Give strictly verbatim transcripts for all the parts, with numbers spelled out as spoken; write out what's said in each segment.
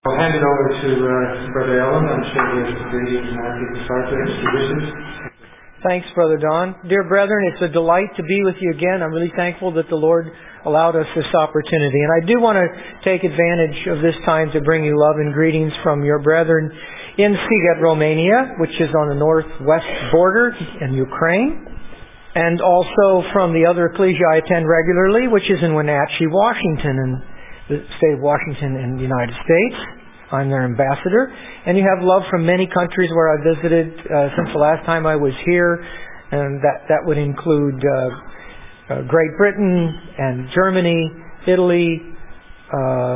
I'll hand it over to uh, Brother Ellen. I'm sure he has greetings and happy to start there if he wishes. Thanks, Brother Don. Dear brethren, it's a delight to be with you again. I'm really thankful that the Lord allowed us this opportunity. And I do want to take advantage of this time to bring you love and greetings from your brethren in Sighet, Romania, which is on the northwest border in Ukraine, and also from the other ecclesia I attend regularly, which is in Wenatchee, Washington, in the state of Washington in the United States. I'm their ambassador. And you have love from many countries where I visited uh, since the last time I was here. And that, that would include uh, uh, Great Britain and Germany, Italy, uh,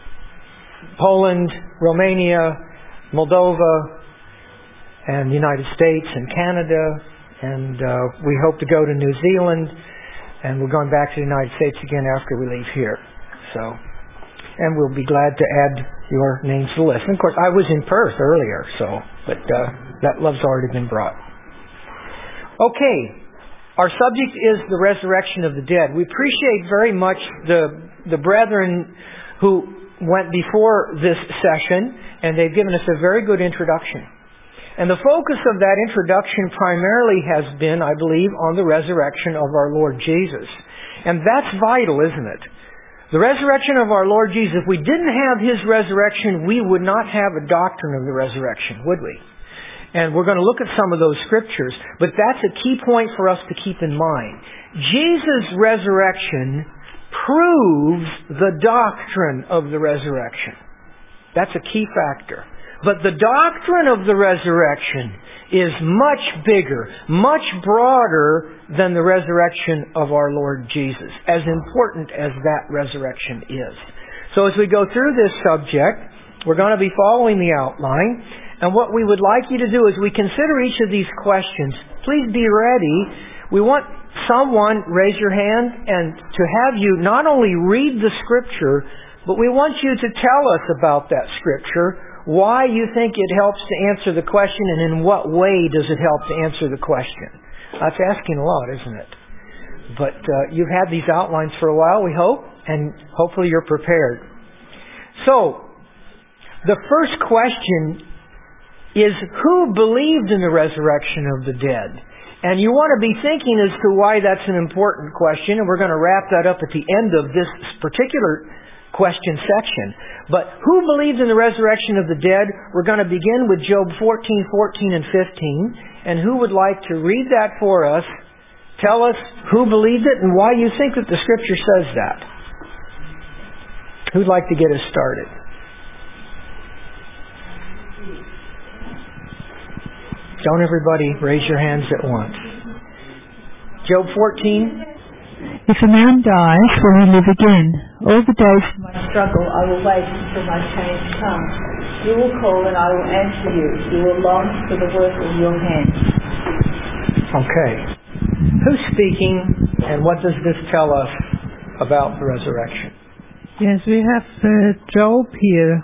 Poland, Romania, Moldova, and the United States and Canada. And uh, we hope to go to New Zealand. And we're going back to the United States again after we leave here. So... And we'll be glad to add your names to the list. And of course, I was in Perth earlier, so but uh, that love's already been brought. Okay, our subject is the resurrection of the dead. We appreciate very much the the brethren who went before this session, and they've given us a very good introduction. And the focus of that introduction primarily has been, I believe, on the resurrection of our Lord Jesus. And that's vital, isn't it? The resurrection of our Lord Jesus, if we didn't have His resurrection, we would not have a doctrine of the resurrection, would we? And we're going to look at some of those scriptures, but that's a key point for us to keep in mind. Jesus' resurrection proves the doctrine of the resurrection. That's a key factor. But the doctrine of the resurrection is much bigger, much broader than the resurrection of our Lord Jesus, as important as that resurrection is. So as we go through this subject, we're going to be following the outline, and what we would like you to do is we consider each of these questions. Please be ready. We want someone raise your hand and to have you not only read the Scripture, but we want you to tell us about that Scripture, why you think it helps to answer the question, and in what way does it help to answer the question. That's asking a lot, isn't it? But uh, you've had these outlines for a while, we hope, and hopefully you're prepared. So, the first question is, who believed in the resurrection of the dead? And you want to be thinking as to why that's an important question, and we're going to wrap that up at the end of this particular question section. But who believed in the resurrection of the dead? We're going to begin with Job fourteen, fourteen, and fifteen. And who would like to read that for us? Tell us who believed it and why you think that the Scripture says that. Who'd like to get us started? Don't everybody raise your hands at once. Job fourteen. If a man dies, will he live again? All the days of my struggle I will wait until my change comes. You will call and I will answer you. You will long for the work of your hands. Okay. Who's speaking, and what does this tell us about the resurrection? Yes, we have uh, Job here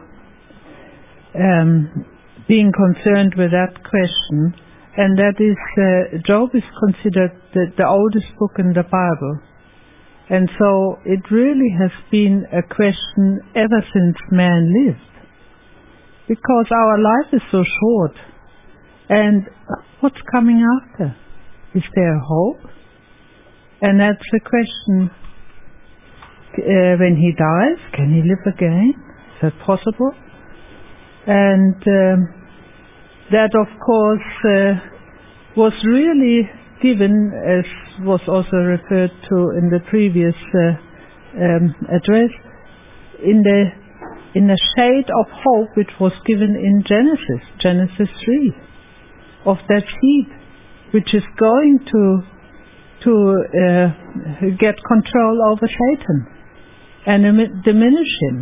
um, being concerned with that question. And that is, uh, Job is considered the, the oldest book in the Bible. And so it really has been a question ever since man lived. Because our life is so short. And what's coming after? Is there hope? And that's the question. Uh, when he dies, can he live again? Is that possible? And... Um, That, of course, uh, was really given, as was also referred to in the previous uh, um, address, in the in the shade of hope which was given in Genesis, Genesis three, of that seed which is going to to uh, get control over Satan and diminish him.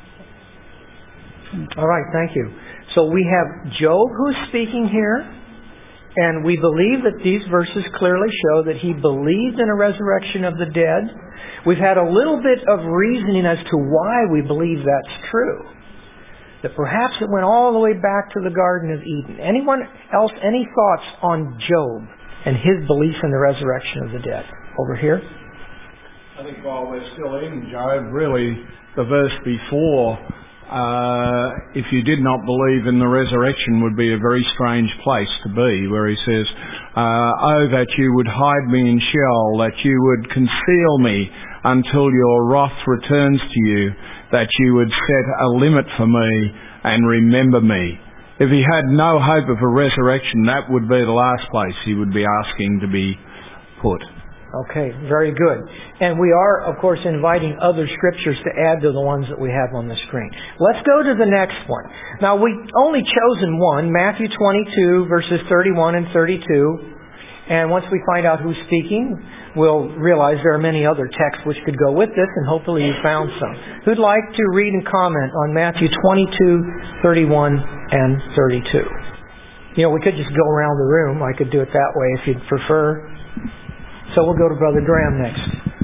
All right, thank you. So we have Job who's speaking here, and we believe that these verses clearly show that he believed in a resurrection of the dead. We've had a little bit of reasoning as to why we believe that's true. That perhaps it went all the way back to the Garden of Eden. Anyone else, any thoughts on Job and his belief in the resurrection of the dead? Over here? I think while we're still in Job, really the verse before uh, if you did not believe in the resurrection, would be a very strange place to be, where he says, uh, oh, that you would hide me in Sheol, that you would conceal me until your wrath returns to you, that you would set a limit for me and remember me. If he had no hope of a resurrection, that would be the last place he would be asking to be put. Okay, very good. And we are, of course, inviting other scriptures to add to the ones that we have on the screen. Let's go to the next one. Now, we've only chosen one, Matthew twenty-two, verses thirty-one and thirty-two. And once we find out who's speaking, we'll realize there are many other texts which could go with this, and hopefully you found some. Who'd like to read and comment on Matthew twenty-two, thirty-one, and thirty-two? You know, we could just go around the room. I could do it that way if you'd prefer. So we'll go to Brother Graham next.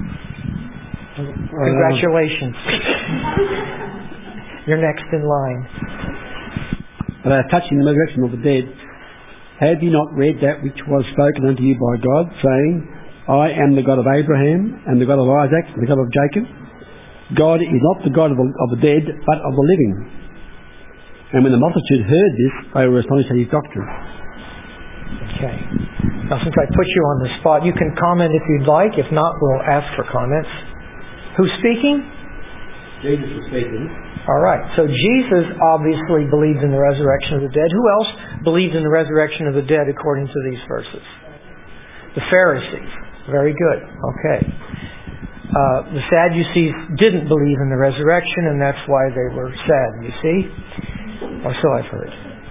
Congratulations. You're next in line. Uh, touching the resurrection of the dead, have you not read that which was spoken unto you by God, saying, I am the God of Abraham, and the God of Isaac, and the God of Jacob? God is not the God of the, of the dead, but of the living. And when the multitude heard this, they were astonished at his doctrine. Okay. Now, since I put you on the spot, you can comment if you'd like. If not, we'll ask for comments. Who's speaking? Jesus was speaking. All right. So Jesus obviously believed in the resurrection of the dead. Who else believed in the resurrection of the dead according to these verses? The Pharisees. Very good. Okay. Uh, the Sadducees didn't believe in the resurrection, and that's why they were sad, you see? Or so I've heard.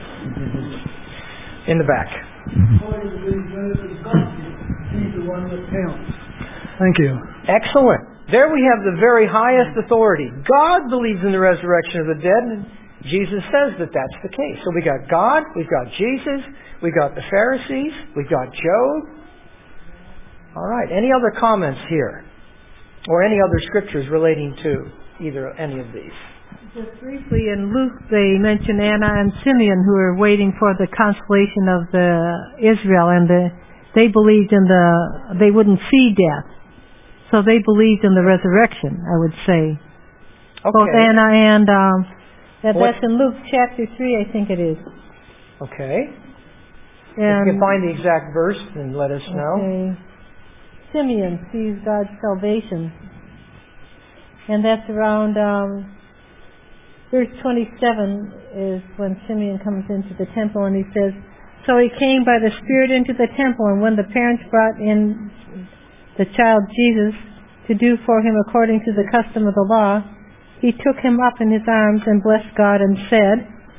In the back. According to these verses, God is the one that counts. Thank you. Excellent. There we have the very highest authority. God believes in the resurrection of the dead, and Jesus says that that's the case. So we got God, we've got Jesus, we got the Pharisees, we've got Job. All right. Any other comments here? Or any other scriptures relating to either any of these? Just briefly, in Luke, they mention Anna and Simeon who were waiting for the consolation of the Israel, and the, they believed in the, they wouldn't see death. So they believed in the resurrection, I would say. Okay. Both Anna and, um, that, What? that's in Luke chapter three, I think it is. Okay. And, if you can find the exact verse, then let us know. Okay. Simeon sees God's salvation. And that's around, um, verse twenty-seven is when Simeon comes into the temple, and he says, so he came by the Spirit into the temple, and when the parents brought in the child Jesus to do for him according to the custom of the law, he took him up in his arms and blessed God and said,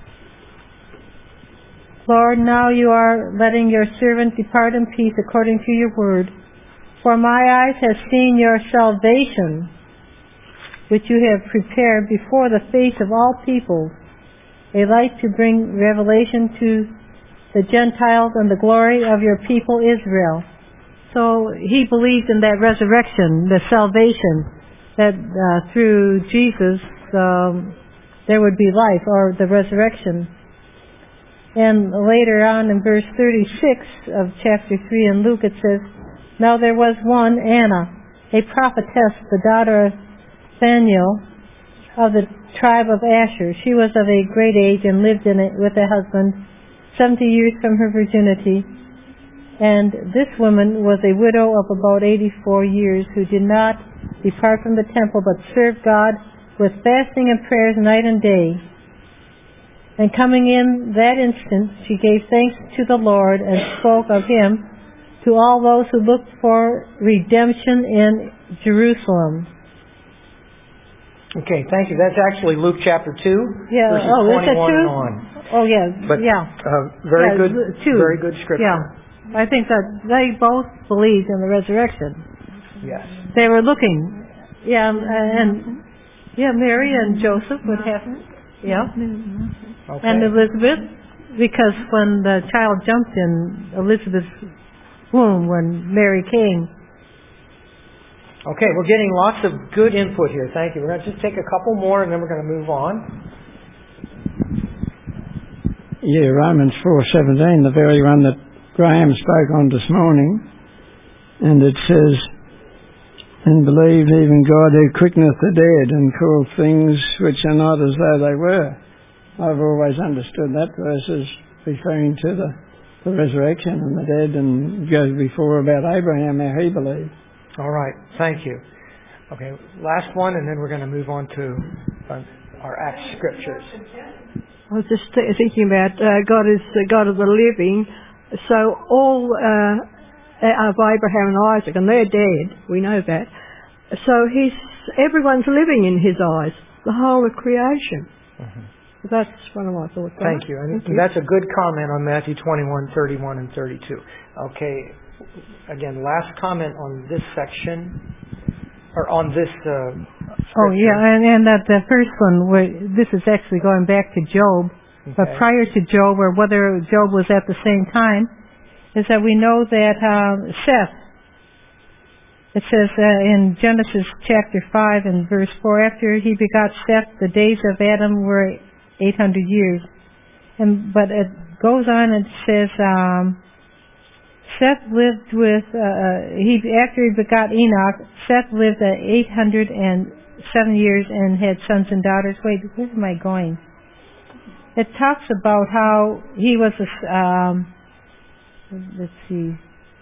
Lord, now you are letting your servant depart in peace according to your word, for my eyes have seen your salvation, which you have prepared before the face of all people, a light to bring revelation to the Gentiles and the glory of your people Israel. So he believed in that resurrection, the salvation, that uh, through Jesus um, there would be life, or the resurrection. And later on in verse thirty-six of chapter three in Luke it says, now there was one, Anna, a prophetess, the daughter of Phanuel of the tribe of Asher. She was of a great age and lived in it with a husband seventy years from her virginity. And this woman was a widow of about eighty-four years, who did not depart from the temple, but served God with fasting and prayers night and day. And coming in that instant, she gave thanks to the Lord and spoke of him to all those who looked for redemption in Jerusalem. Okay, thank you. That's actually Luke chapter two, Yeah. verses Oh, is that twenty-one two? on. Oh, yeah. But yeah. uh, very Yeah, good, two. very good scripture. Yeah. I think that they both believed in the resurrection. Yes. They were looking. Yeah, and yeah, Mary and Joseph would have. Yeah. Okay. And Elizabeth, because when the child jumped in Elizabeth's womb when Mary came. Okay, we're getting lots of good input here. Thank you. We're going to just take a couple more, and then we're going to move on. Yeah, Romans four seventeen, the very one that Graham spoke on this morning, and it says, and believe even God who quickeneth the dead and calleth things which are not as though they were. I've always understood that verse as referring to the, the resurrection and the dead, and goes before about Abraham, how he believed. All right, thank you. Okay, last one, and then we're going to move on to uh, our Acts scriptures. I was just th- thinking about uh, God is the God of the living, so all uh, of Abraham and Isaac, and they're dead, we know that. So he's everyone's living in his eyes, the whole of creation. Mm-hmm. That's one of my thoughts. Thank you. And Thank you. That's a good comment on Matthew twenty-one, thirty-one, and thirty-two. Okay, again, last comment on this section, or on this uh, Oh, yeah, and, and that the first one, where this is actually going back to Job, okay. But prior to Job, or whether Job was at the same time, is that we know that uh, Seth, it says uh, in Genesis chapter five and verse four, after he begot Seth, the days of Adam were eight hundred years. And But it goes on and says, um, Seth lived with, uh, he after he begot Enoch, Seth lived uh, eight hundred seven years and had sons and daughters. Wait, where am I going? It talks about how he was a, um, let's see.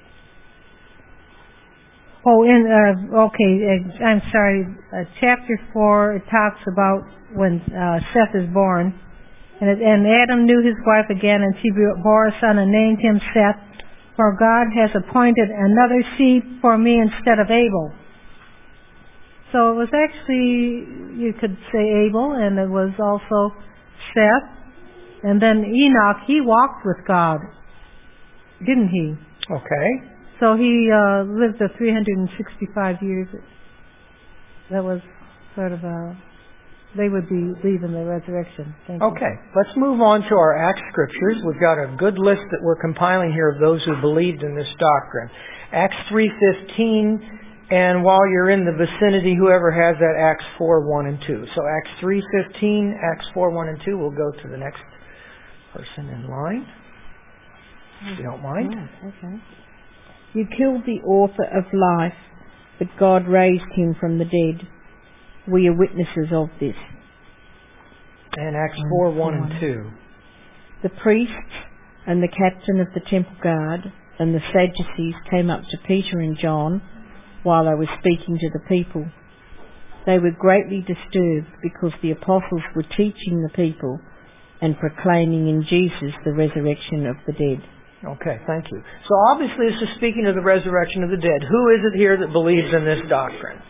Oh, in, uh, okay, uh, I'm sorry, uh, chapter four, it talks about when uh, Seth is born. And, it, and Adam knew his wife again, and she bore a son and named him Seth, for God has appointed another seed for me instead of Abel. So it was actually, you could say Abel, and it was also Seth. And then Enoch, he walked with God, didn't he? Okay. So he uh, lived the three hundred sixty-five years. That was sort of a, they would be leaving the resurrection. Thank okay, you. Let's move on to our Acts scriptures. We've got a good list that we're compiling here of those who believed in this doctrine. Acts three fifteen, and while you're in the vicinity, whoever has that, Acts four one and two. So Acts three fifteen, Acts four one and two, we'll go to the next person in line, if you don't mind. Oh, okay. You killed the author of life, but God raised him from the dead. We are witnesses of this. And Acts four one and two. The priests and the captain of the temple guard and the Sadducees came up to Peter and John while they were speaking to the people. They were greatly disturbed because the apostles were teaching the people and proclaiming in Jesus the resurrection of the dead. Okay, thank you. So obviously this is speaking of the resurrection of the dead. Who is it here that believes in this doctrine?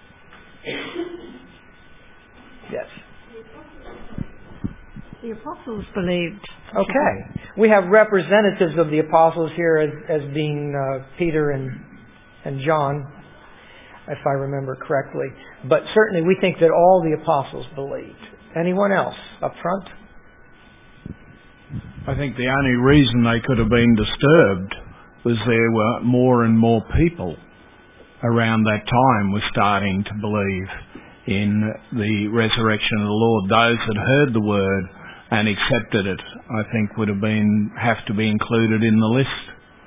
Yes. The apostles believed. Okay. We have representatives of the apostles here as, as being uh, Peter and, and John, if I remember correctly. But certainly we think that all the apostles believed. Anyone else up front? I think the only reason they could have been disturbed was there were more and more people around that time were starting to believe in the resurrection of the Lord. Those that heard the word and accepted it, I think, would have been have to be included in the list.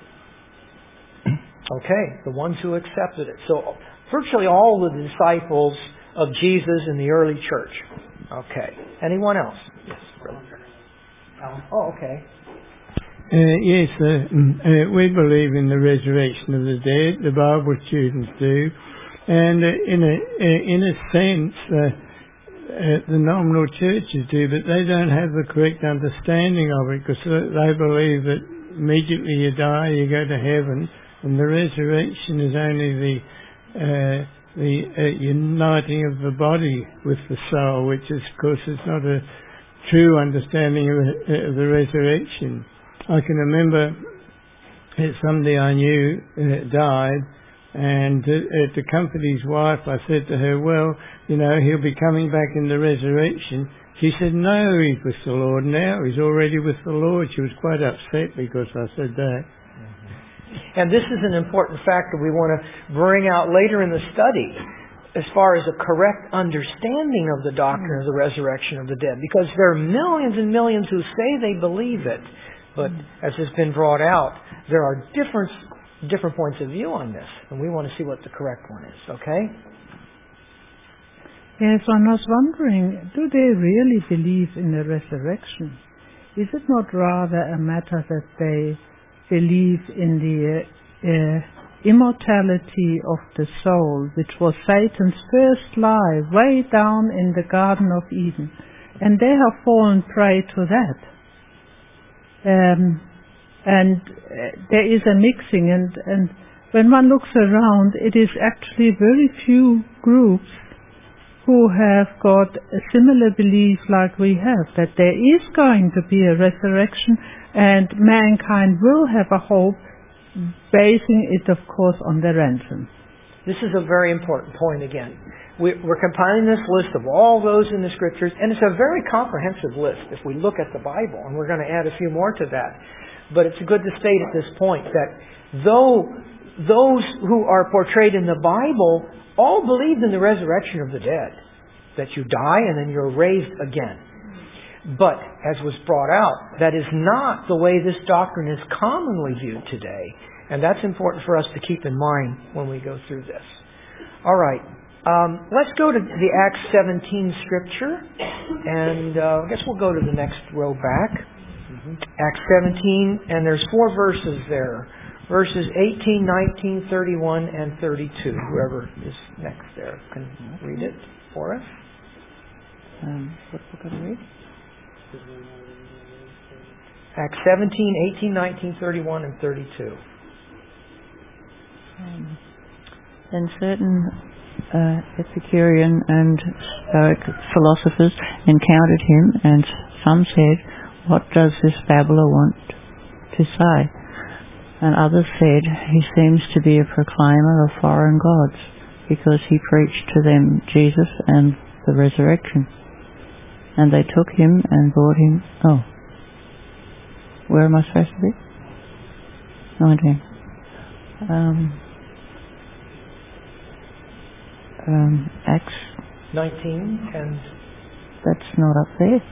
Okay, the ones who accepted it. So virtually all the disciples of Jesus in the early church. Okay. Anyone else? Yes, brother. Oh, okay. Uh, yes, uh, uh, we believe in the resurrection of the dead. The Bible students do, and uh, in a uh, in a sense, uh, uh, the nominal churches do, but they don't have the correct understanding of it because they believe that immediately you die, you go to heaven, and the resurrection is only the uh, the uh, uniting of the body with the soul, which is, of course, is not a true understanding of, uh, of the resurrection. I can remember that somebody I knew uh, died, and to, uh, to comfort his wife, I said to her, well, you know, he'll be coming back in the resurrection. She said, no, he's with the Lord now. He's already with the Lord. She was quite upset because I said that. And this is an important factor we want to bring out later in the study, as far as a correct understanding of the doctrine of the resurrection of the dead. Because there are millions and millions who say they believe it, but as has been brought out, there are different different points of view on this, and we want to see what the correct one is, okay? Yes, I was wondering, do they really believe in the resurrection? Is it not rather a matter that they believe in the uh, immortality of the soul, which was Satan's first lie way down in the Garden of Eden, and they have fallen prey to that? Um, and uh, there is a mixing, and, and when one looks around, it is actually very few groups who have got a similar belief like we have, that there is going to be a resurrection and mankind will have a hope, basing it, of course, on the ransom. This is a very important point again. We're compiling this list of all those in the Scriptures, and it's a very comprehensive list if we look at the Bible, and we're going to add a few more to that. But it's good to state at this point that though those who are portrayed in the Bible all believed in the resurrection of the dead, that you die and then you're raised again. But, as was brought out, that is not the way this doctrine is commonly viewed today. And that's important for us to keep in mind when we go through this. All right. Um, let's go to the Acts seventeen scripture. And uh, I guess we'll go to the next row back. Mm-hmm. Acts seventeen, and there's four verses there. Verses eighteen, nineteen, thirty-one, and thirty-two. Whoever is next there can read it for us. Um, what we're going to read? Acts seventeen, eighteen, nineteen, thirty-one, and thirty-two. Um, then certain uh, Epicurean and Stoic philosophers encountered him, and some said, "What does this babbler want to say?" And others said, "He seems to be a proclaimer of foreign gods, because he preached to them Jesus and the resurrection." And they took him and brought him... Oh. Where am I supposed to be? nineteen. Um, um, Acts... nineteen, and... That's not up there.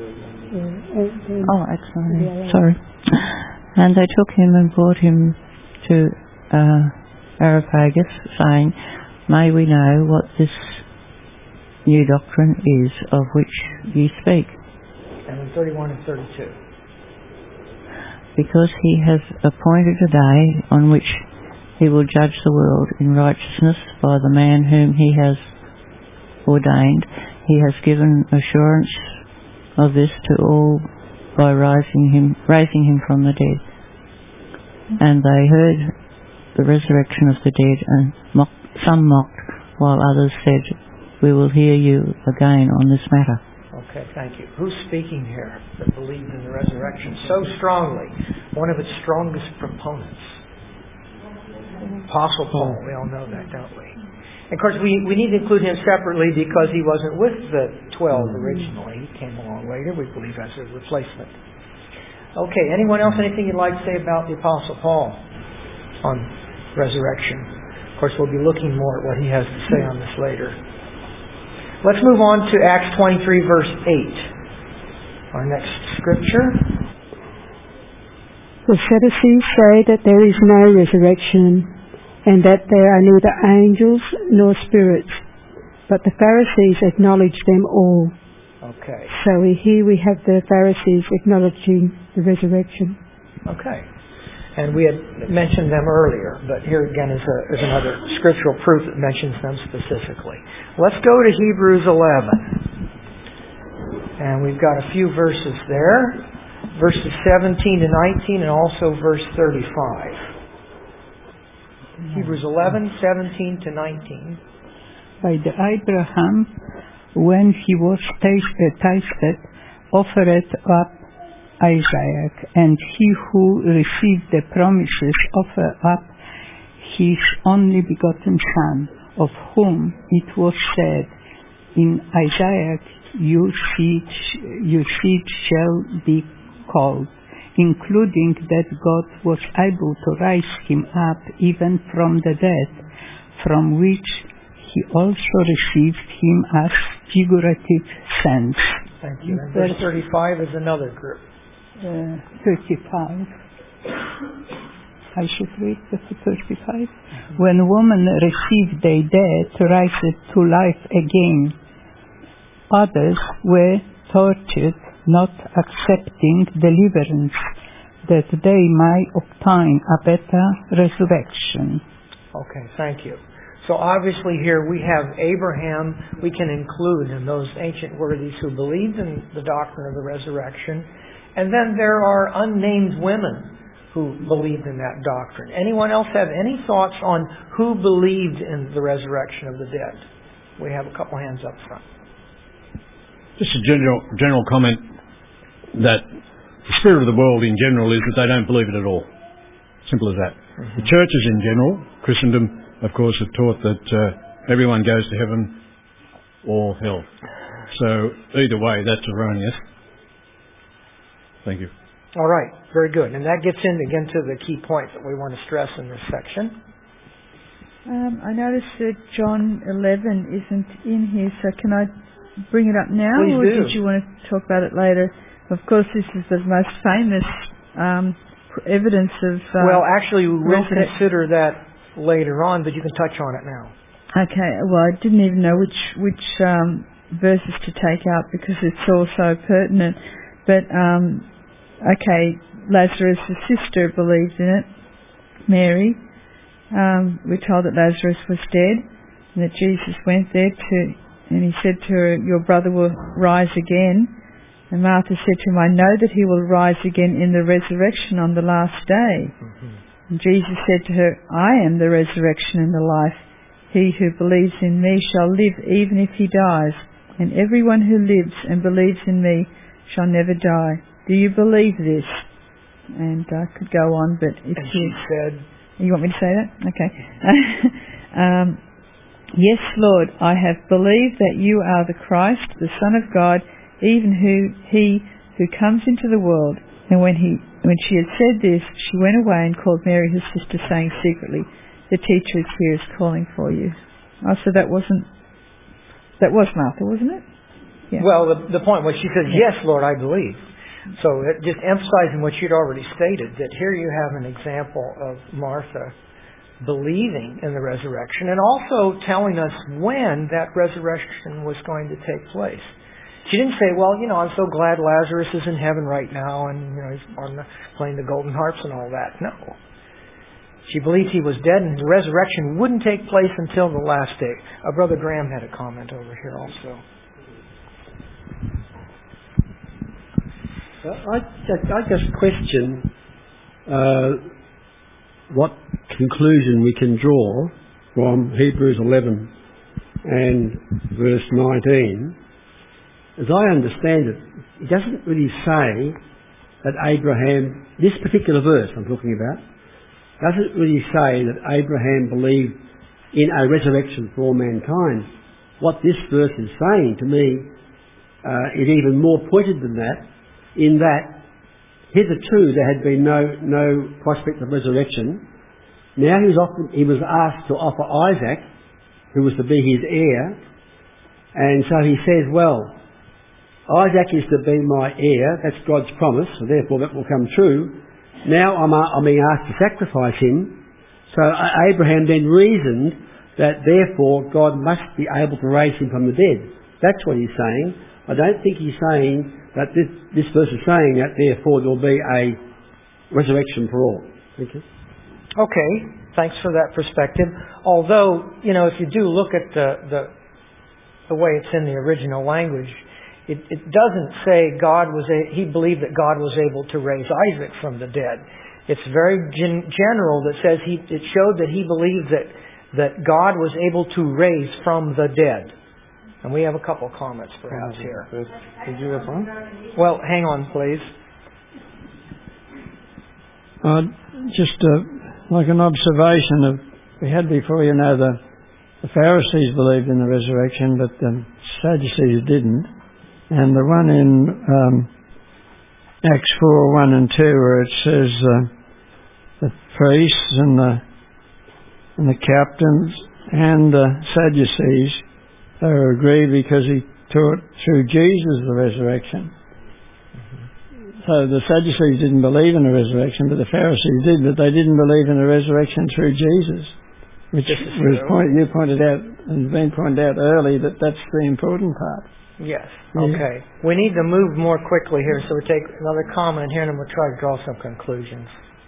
Oh, Acts nineteen. Sorry. And they took him and brought him to uh, Areopagus, saying, "May we know what this new doctrine is of which ye speak?" And in thirty-one and thirty-two. "Because he has appointed a day on which he will judge the world in righteousness by the man whom he has ordained. He has given assurance of this to all by rising him, raising him from the dead." And they heard the resurrection of the dead, and mocked, some mocked, while others said, "We will hear you again on this matter." Okay, thank you. Who's speaking here that believed in the resurrection so strongly? One of its strongest proponents. Apostle Paul. We all know that, don't we? And of course, we, we need to include him separately because he wasn't with the twelve originally. He came along later, we believe, as a replacement. Okay, anyone else, anything you'd like to say about the Apostle Paul on resurrection? Of course, we'll be looking more at what he has to say on this later. Let's move on to Acts twenty-three, verse eight. Our next scripture. The Sadducees say that there is no resurrection, and that there are neither angels nor spirits, but the Pharisees acknowledge them all. Okay. So here we have the Pharisees acknowledging the resurrection. Okay. And we had mentioned them earlier, but here again is, a, is another scriptural proof that mentions them specifically. Let's go to Hebrews eleven. And we've got a few verses there. Verses seventeen to nineteen and also verse thirty-five. Hebrews eleven, seventeen to nineteen. By the Abraham, when he was tasted, offered up Isaac, and he who received the promises offered up his only begotten son, of whom it was said, "In Isaac your seed, your seed shall be called," including that God was able to raise him up even from the dead, from which he also received him as figurative sense. Thank you. And verse thirty-five is another group. Uh, thirty-five. I should read the thirty-five. When women received their dead to rise to life again, others were tortured, not accepting deliverance, that they might obtain a better resurrection. Okay, thank you. So obviously here we have Abraham, we can include in those ancient worthies who believed in the doctrine of the resurrection. And then there are unnamed women who believed in that doctrine. Anyone else have any thoughts on who believed in the resurrection of the dead? We have a couple hands up front. Just a general, general comment that the spirit of the world in general is that they don't believe it at all. Simple as that. Mm-hmm. The churches in general, Christendom, of course, have taught that uh, everyone goes to heaven or hell. So either way, that's erroneous. Thank you. All right, very good. And that gets in again to the key point that we want to stress in this section. Um, I noticed that John eleven isn't in here, so can I bring it up now? Please or do. Did you want to talk about it later? Of course, this is the most famous um, evidence of... Uh, well, actually, we will resurrection. consider that later on, but you can touch on it now. Okay, well, I didn't even know which, which um, verses to take out because it's all so pertinent. But, um, okay, Lazarus' sister believed in it, Mary. Um, we're told that Lazarus was dead and that Jesus went there to, and he said to her, your brother will rise again. And Martha said to him, I know that he will rise again in the resurrection on the last day. Mm-hmm. And Jesus said to her, I am the resurrection and the life. He who believes in me shall live even if he dies, and everyone who lives and believes in me shall never die. Do you believe this? And I could go on, but if and you... she said... You want me to say that? Okay. um, yes, Lord, I have believed that you are the Christ, the Son of God, even who he who comes into the world. And when he when she had said this, she went away and called Mary his sister, saying secretly, the teacher is here, is calling for you. Oh, so that wasn't, that was Martha, wasn't it? Yeah. Well, the, the point was she said, yes, Lord, I believe. So it, just emphasizing what you'd already stated, that here you have an example of Martha believing in the resurrection and also telling us when that resurrection was going to take place. She didn't say, well, you know, I'm so glad Lazarus is in heaven right now and, you know, he's on the, playing the golden harps and all that. No. She believed he was dead and the resurrection wouldn't take place until the last day. Uh, Brother Graham had a comment over here also. I, I just question uh, what conclusion we can draw from Hebrews eleven and verse nineteen. As I understand it, it doesn't really say that Abraham, this particular verse I'm talking about, doesn't really say that Abraham believed in a resurrection for all mankind. What this verse is saying to me uh, is even more pointed than that, in that hitherto there had been no no prospect of resurrection. Now he was, often, he was asked to offer Isaac, who was to be his heir, and so he says, well, Isaac is to be my heir, that's God's promise, so therefore that will come true. Now I'm, I'm being asked to sacrifice him. So Abraham then reasoned that therefore God must be able to raise him from the dead. That's what he's saying. I don't think he's saying that this, this verse is saying that therefore there will be a resurrection for all. Thank you. Okay, thanks for that perspective. Although, you know, if you do look at the the, the way it's in the original language, it, it doesn't say God was a, he believed that God was able to raise Isaac from the dead. It's very gen, general that says he it showed that he believed that that God was able to raise from the dead. And we have a couple of comments perhaps here. Did you have one? Well, hang on, please. Uh, just uh, like an observation of, we had before, you know, the, the Pharisees believed in the resurrection, but the Sadducees didn't. And the one in um, Acts four, one and two, where it says uh, the priests and the, and the captains and the Sadducees, they were agreed because he taught through Jesus the resurrection. Mm-hmm. So the Sadducees didn't believe in the resurrection, but the Pharisees did, but they didn't believe in the resurrection through Jesus, which was point, you pointed out and been pointed out early that that's the important part. Yes. Yeah. Okay. We need to move more quickly here, so we'll take another comment here and then we'll try to draw some conclusions.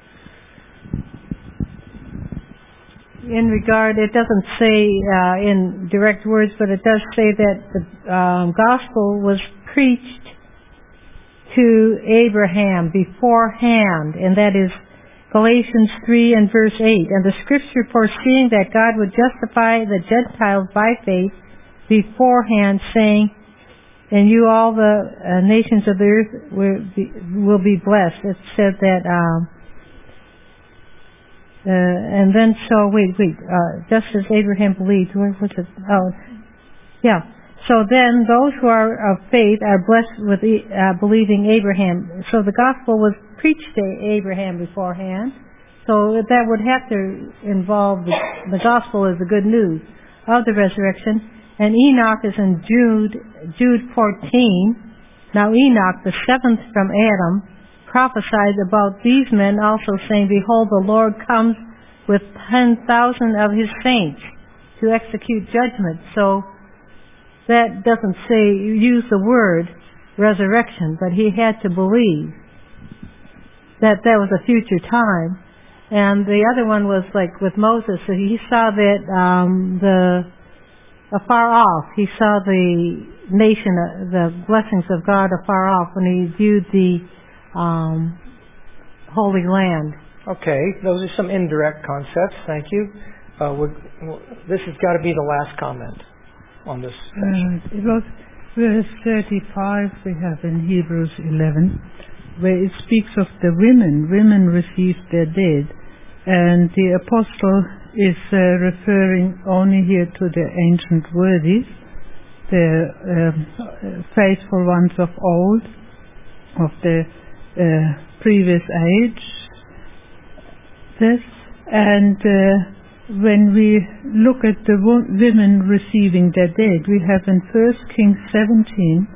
In regard, it doesn't say uh, in direct words, but it does say that the um, gospel was preached to Abraham beforehand, and that is Galatians three and verse eight. And the scripture foreseeing that God would justify the Gentiles by faith beforehand, saying, and you all the uh, nations of the earth will be, will be blessed. It said that, um, uh, and then so, wait, wait, uh, just as Abraham believed, where was it? Oh, yeah. So then those who are of faith are blessed with uh, believing Abraham. So the gospel was preached to Abraham beforehand. So that would have to involve the, the gospel as the good news of the resurrection. And Enoch is in Jude, Jude fourteen. Now Enoch, the seventh from Adam, prophesied about these men also, saying, behold, the Lord comes with ten thousand of his saints to execute judgment. So that doesn't say, use the word resurrection, but he had to believe that that was a future time. And the other one was like with Moses, so he saw that um, the afar off, he saw the nation, uh, the blessings of God afar off when he viewed the um, Holy Land. Okay, those are some indirect concepts. Thank you. Uh, we're, this has got to be the last comment on this section. Uh, it was verse thirty-five we have in Hebrews eleven, where it speaks of the women. Women received their dead, and the apostle is uh, referring only here to the ancient worthies, the um, faithful ones of old, of the uh, previous age. This, and uh, when we look at the wo- women receiving their dead, we have in First Kings seventeen,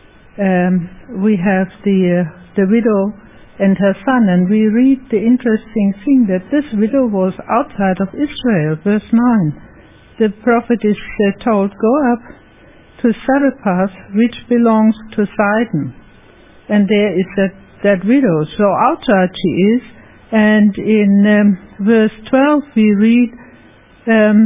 um, we have the uh, the widow and her son, and we read the interesting thing that this widow was outside of Israel. Verse nine, the prophet is uh, told, go up to Zarephath, which belongs to Sidon, and there is that, that widow. So outside she is, and in um, verse twelve we read, um,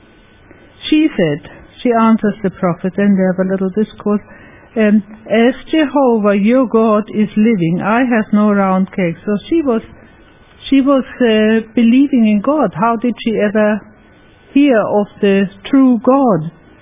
she said, she answers the prophet, and they have a little discourse, Um, as Jehovah your God is living, I have no round cake. So she was, she was uh, believing in God. How did she ever hear of the true God?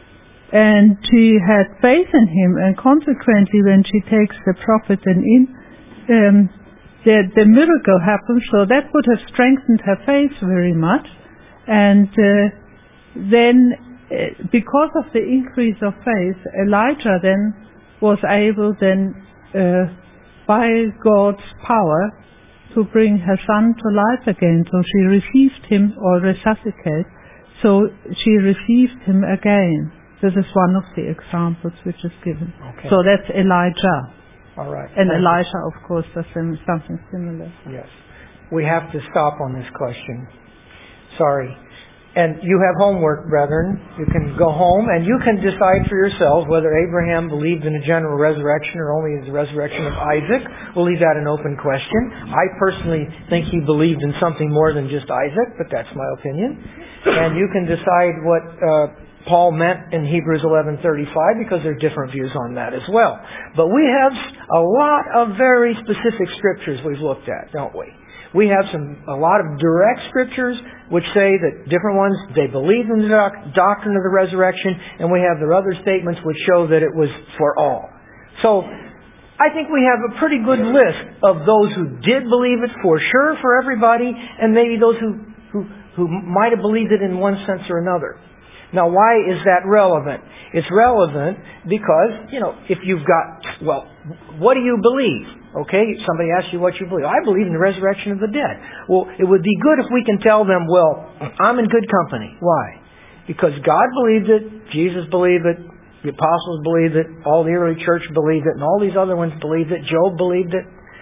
And she had faith in Him, and consequently, when she takes the prophet and in, um, the the miracle happens. So that would have strengthened her faith very much. And uh, then, uh, because of the increase of faith, Elijah then was able then, uh, by God's power, to bring her son to life again. So she received him, or resuscitate, so she received him again. This is one of the examples which is given. Okay. So that's Elijah. All right. And Thank Elisha, you. of course, does something similar. Yes. We have to stop on this question. Sorry. And you have homework, brethren. You can go home and you can decide for yourselves whether Abraham believed in a general resurrection or only in the resurrection of Isaac. We'll leave that an open question. I personally think he believed in something more than just Isaac, but that's my opinion. And you can decide what uh, Paul meant in Hebrews eleven thirty-five, because there are different views on that as well. But we have a lot of very specific scriptures we've looked at, don't we? We have some a lot of direct scriptures which say that different ones, they believed in the doc- doctrine of the resurrection, and we have their other statements which show that it was for all. So, I think we have a pretty good list of those who did believe it for sure for everybody, and maybe those who, who, who might have believed it in one sense or another. Now, why is that relevant? It's relevant because, you know, if you've got, well, what do you believe? Okay, somebody asks you what you believe. I believe in the resurrection of the dead. Well, it would be good if we can tell them, well, I'm in good company. Why? Because God believed it, Jesus believed it, the apostles believed it, all the early church believed it, and all these other ones believed it, Job believed it.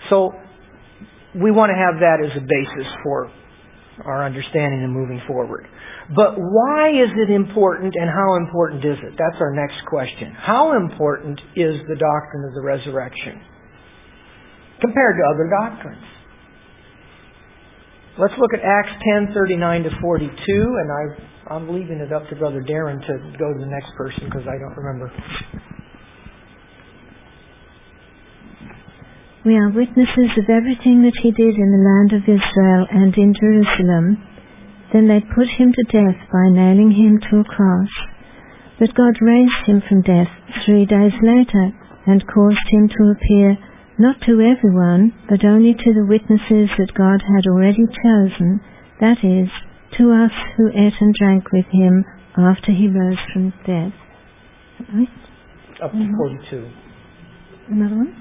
So we want to have that as a basis for our understanding and moving forward. But why is it important, and how important is it? That's our next question. How important is the doctrine of the resurrection compared to other doctrines? Let's look at Acts ten, thirty-nine to forty-two, and I, I'm leaving it up to Brother Darren to go to the next person because I don't remember. We are witnesses of everything that he did in the land of Israel and in Jerusalem. Then they put him to death by nailing him to a cross. But God raised him from death three days later and caused him to appear not to everyone, but only to the witnesses that God had already chosen, that is, to us who ate and drank with him after he rose from death. Right? Up to forty-two. Another one?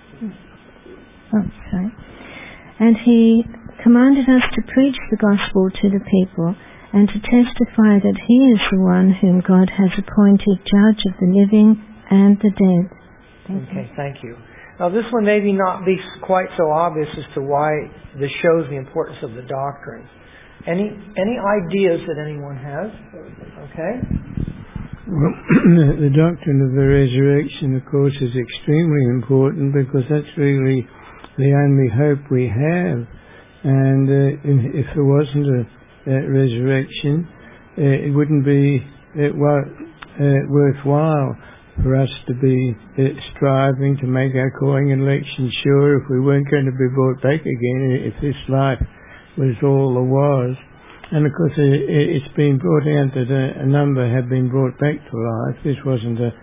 Oh, sorry. And he commanded us to preach the gospel to the people and to testify that he is the one whom God has appointed judge of the living and the dead. Thank okay, you. thank you. Now this one maybe not be quite so obvious as to why this shows the importance of the doctrine. Any any ideas that anyone has? Okay? Well, the doctrine of the resurrection, of course, is extremely important because that's really the only hope we have. And uh, if there wasn't a, a resurrection, uh, it wouldn't be uh, well, uh, worthwhile for us to be uh, striving to make our calling and election sure if we weren't going to be brought back again, if this life was all there was. And of course, it, it's been brought out that a, a number have been brought back to life. This wasn't a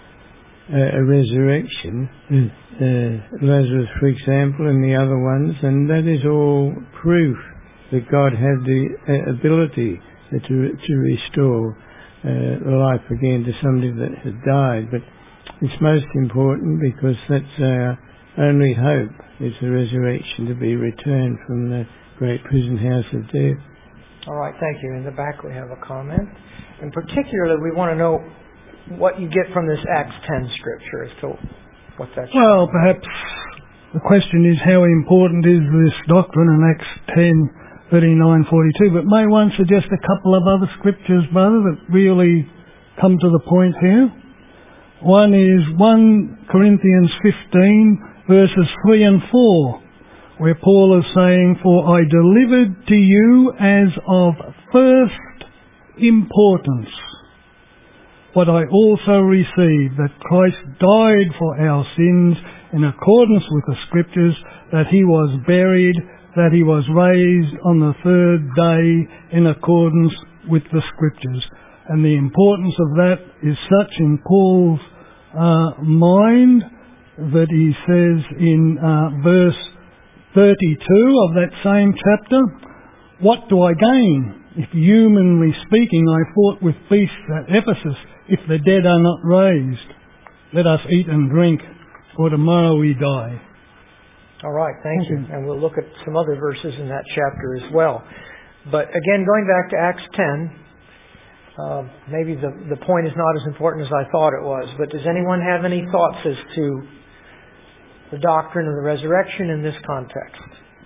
a resurrection, uh, Lazarus, for example, and the other ones, and that is all proof that God had the uh, ability uh, to to restore uh, life again to somebody that had died. But it's most important because that's our only hope, is the resurrection, to be returned from the great prison house of death. All right, thank you. In the back we have a comment. In particular, we want to know what you get from this Acts ten scripture as to what that's... Well, perhaps the question is how important is this doctrine in Acts ten, thirty-nine, forty-two, but may one suggest a couple of other scriptures, brother, that really come to the point here? One is First Corinthians fifteen, verses three and four, where Paul is saying, "For I delivered to you as of first importance what I also received, that Christ died for our sins in accordance with the Scriptures, that he was buried, that he was raised on the third day in accordance with the Scriptures." And the importance of that is such in Paul's uh, mind that he says in uh, verse thirty-two of that same chapter, "What do I gain? If humanly speaking I fought with beasts at Ephesus, if the dead are not raised, let us eat and drink, for tomorrow we die." All right, thank you. And we'll look at some other verses in that chapter as well. But again, going back to Acts ten, uh, maybe the, the point is not as important as I thought it was, but does anyone have any thoughts as to the doctrine of the resurrection in this context?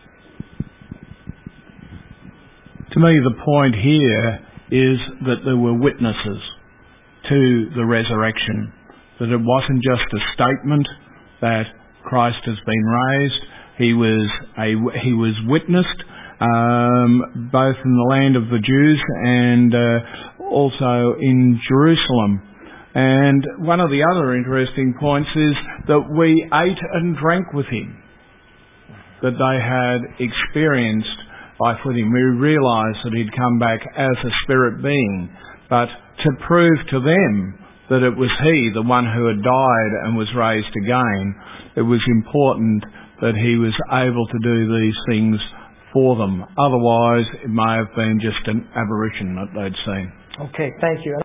To me, the point here is that there were witnesses to the resurrection, that it wasn't just a statement that Christ has been raised. He was a, he was witnessed um, both in the land of the Jews and uh, also in Jerusalem. And one of the other interesting points is that we ate and drank with him, that they had experienced life with him. We realised that he'd come back as a spirit being, but to prove to them that it was he, the one who had died and was raised again, it was important that he was able to do these things for them. Otherwise, it may have been just an aberration that they'd seen. Okay, thank you.